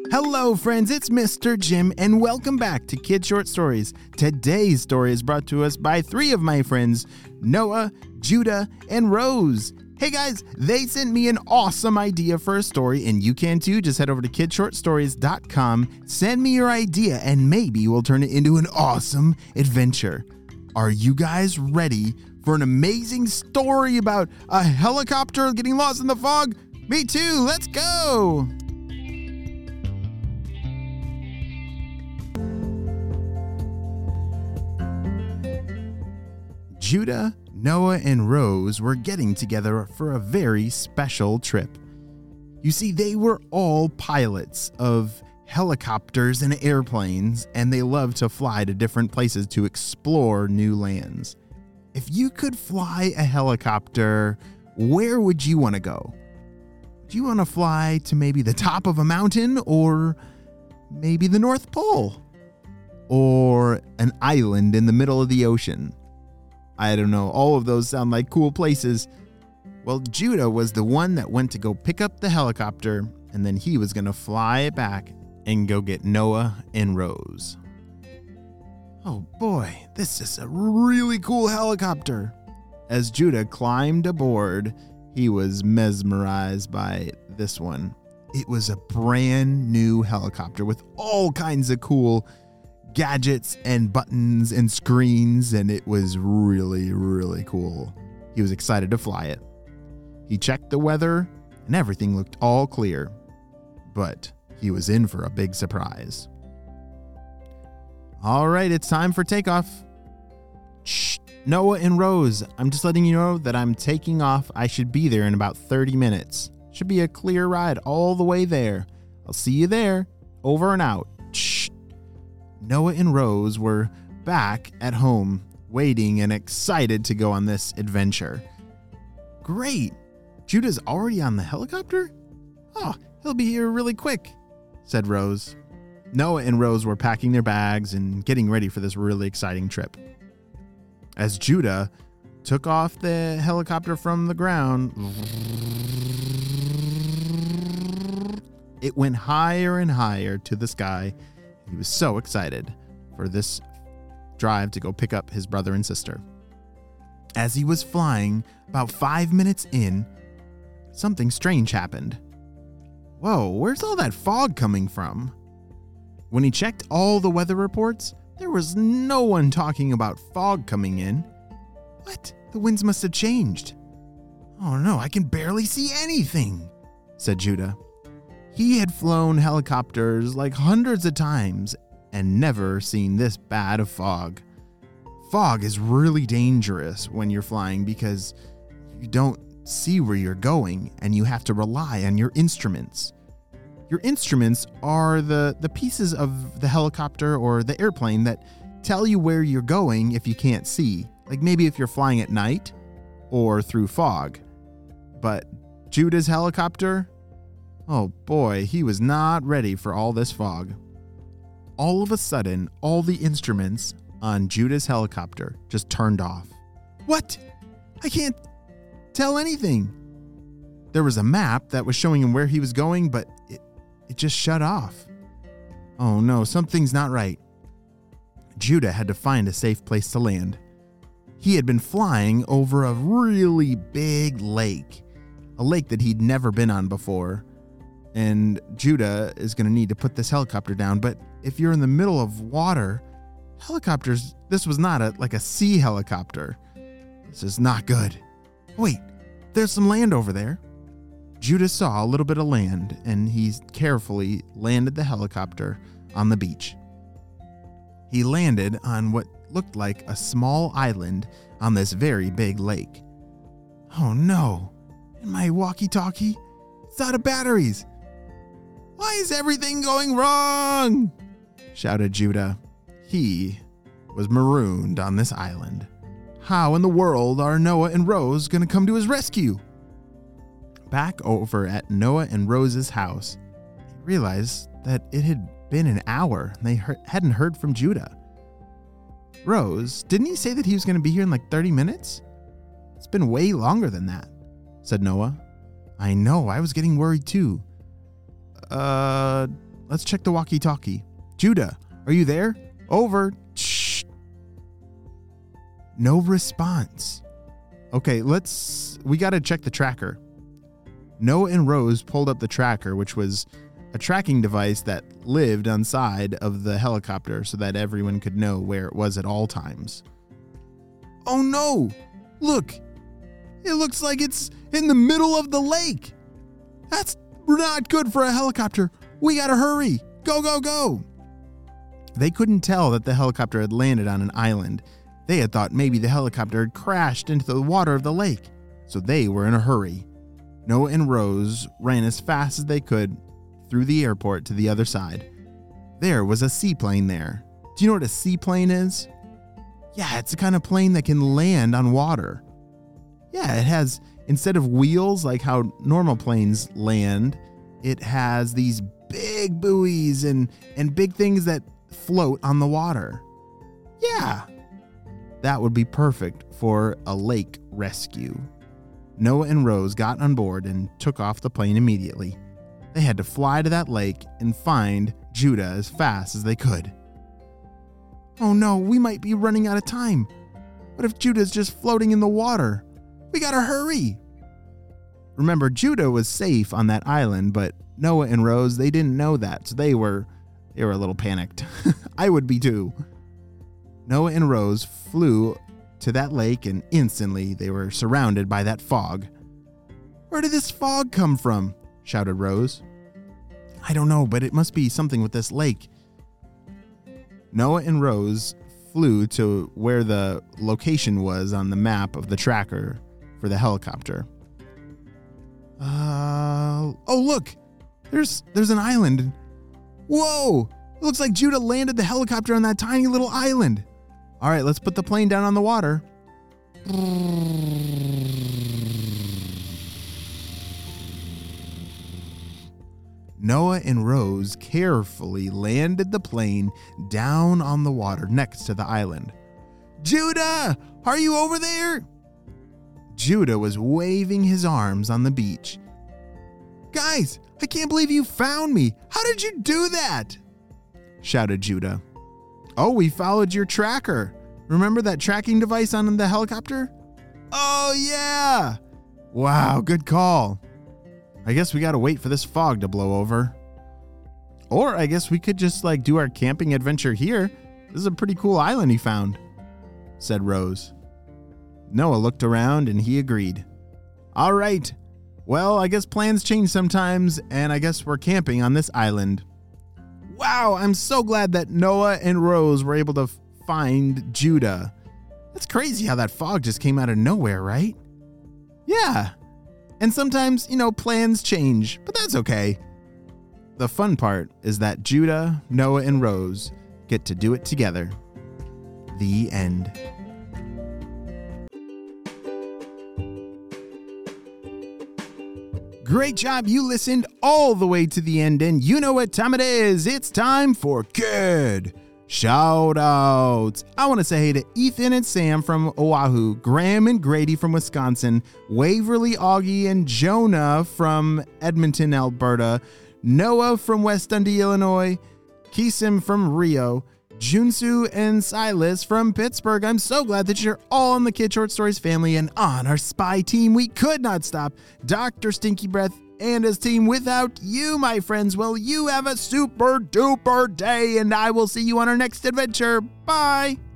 Hello, friends, it's Mr. Jim, and welcome back to Kid Short Stories. Today's story is brought to us by three of my friends, Noah, Judah, and Rose. Hey guys, they sent me an awesome idea for a story, and you can too. Just head over to kidshortstories.com, send me your idea, and maybe we'll turn it into an awesome adventure. Are you guys ready for an amazing story about a helicopter getting lost in the fog? Me too, let's go! Judah, Noah, and Rose were getting together for a very special trip. You see, they were all pilots of helicopters and airplanes, and they love to fly to different places to explore new lands. If you could fly a helicopter, where would you want to go? Do you want to fly to maybe the top of a mountain, or maybe the North Pole, or an island in the middle of the ocean? I don't know, all of those sound like cool places. Well, Judah was the one that went to go pick up the helicopter, and then he was going to fly it back and go get Noah and Rose. Oh boy, this is a really cool helicopter. As Judah climbed aboard, he was mesmerized by this one. It was a brand new helicopter with all kinds of cool gadgets and buttons and screens, and it was really, really cool. He was excited to fly it. He checked the weather, and everything looked all clear. But he was in for a big surprise. All right, it's time for takeoff. Shh, Noah and Rose, I'm just letting you know that I'm taking off. I should be there in about 30 minutes. Should be a clear ride all the way there. I'll see you there. Over and out. Shh. Noah and Rose were back at home, waiting and excited to go on this adventure. Great! Judah's already on the helicopter? Oh, he'll be here really quick, said Rose. Noah and Rose were packing their bags and getting ready for this really exciting trip. As Judah took off the helicopter from the ground, it went higher and higher to the sky. He was so excited for this drive to go pick up his brother and sister. As he was flying, about 5 minutes in, something strange happened. Whoa, where's all that fog coming from? When he checked all the weather reports, there was no one talking about fog coming in. What? The winds must have changed. Oh no, I can barely see anything, said Judah. He had flown helicopters like hundreds of times and never seen this bad of fog. Fog is really dangerous when you're flying because you don't see where you're going and you have to rely on your instruments. Your instruments are the pieces of the helicopter or the airplane that tell you where you're going if you can't see. Like maybe if you're flying at night or through fog. But Judah's helicopter, oh boy, he was not ready for all this fog. All of a sudden, all the instruments on Judah's helicopter just turned off. What? I can't tell anything. There was a map that was showing him where he was going, but it just shut off. Oh no, something's not right. Judah had to find a safe place to land. He had been flying over a really big lake, a lake that he'd never been on before. And Judah is going to need to put this helicopter down. But if you're in the middle of water, helicopters, this was not a sea helicopter. This is not good. Wait, there's some land over there. Judah saw a little bit of land, and he carefully landed the helicopter on the beach. He landed on what looked like a small island on this very big lake. Oh no, and my walkie-talkie, it's out of batteries. Why is everything going wrong? Shouted Judah. He was marooned on this island. How in the world are Noah and Rose going to come to his rescue? Back over at Noah and Rose's house, they realized that it had been an hour and they hadn't heard from Judah. Rose, didn't he say that he was going to be here in like 30 minutes? It's been way longer than that, said Noah. I know, I was getting worried too. let's check the walkie-talkie. Judah, are you there? Over. Shh. No response. Okay, we got to check the tracker. Noah and Rose pulled up the tracker, which was a tracking device that lived on side of the helicopter so that everyone could know where it was at all times. Oh no! Look! It looks like it's in the middle of the lake! That's not good for a helicopter! We gotta hurry! Go, go, go! They couldn't tell that the helicopter had landed on an island. They had thought maybe the helicopter had crashed into the water of the lake, so they were in a hurry. Noah and Rose ran as fast as they could through the airport to the other side. There was a seaplane there. Do you know what a seaplane is? Yeah, it's a kind of plane that can land on water. Yeah, it has, instead of wheels like how normal planes land, it has these big buoys and big things that float on the water. Yeah, that would be perfect for a lake rescue. Noah and Rose got on board and took off the plane immediately. They had to fly to that lake and find Judah as fast as they could. Oh no, we might be running out of time. What if Judah's just floating in the water? We gotta hurry. Remember, Judah was safe on that island, but Noah and Rose, they didn't know that, so they were a little panicked. I would be too. Noah and Rose flew to that lake and instantly they were surrounded by that fog. Where did this fog come from? Shouted Rose. I don't know, but it must be something with this lake. Noah and Rose flew to where the location was on the map of the tracker for the helicopter. Oh look! There's an island. Whoa! It looks like Judah landed the helicopter on that tiny little island. All right, let's put the plane down on the water. Noah and Rose carefully landed the plane down on the water next to the island. Judah, are you over there? Judah was waving his arms on the beach. Guys, I can't believe you found me. How did you do that? Shouted Judah. Oh, we followed your tracker. Remember that tracking device on the helicopter? Oh, yeah. Wow, good call. I guess we gotta wait for this fog to blow over. Or I guess we could just do our camping adventure here. This is a pretty cool island he found, said Rose. Noah looked around and he agreed. All right. Well, I guess plans change sometimes, and I guess we're camping on this island. Wow, I'm so glad that Noah and Rose were able to find Judah. That's crazy how that fog just came out of nowhere, right? Yeah. And sometimes, plans change, but that's okay. The fun part is that Judah, Noah, and Rose get to do it together. The end. Great job. You listened all the way to the end, and you know what time it is. It's time for good shout outs. I want to say hey to Ethan and Sam from Oahu, Graham and Grady from Wisconsin, Waverly, Augie, and Jonah from Edmonton, Alberta, Noah from West Dundee, Illinois, Kisim from Rio, Junsu and Silas from Pittsburgh. I'm so glad that you're all on the Kid Short Stories family and on our spy team. We could not stop Dr. Stinky Breath and his team without you, my friends. Well, you have a super duper day, and I will see you on our next adventure. Bye.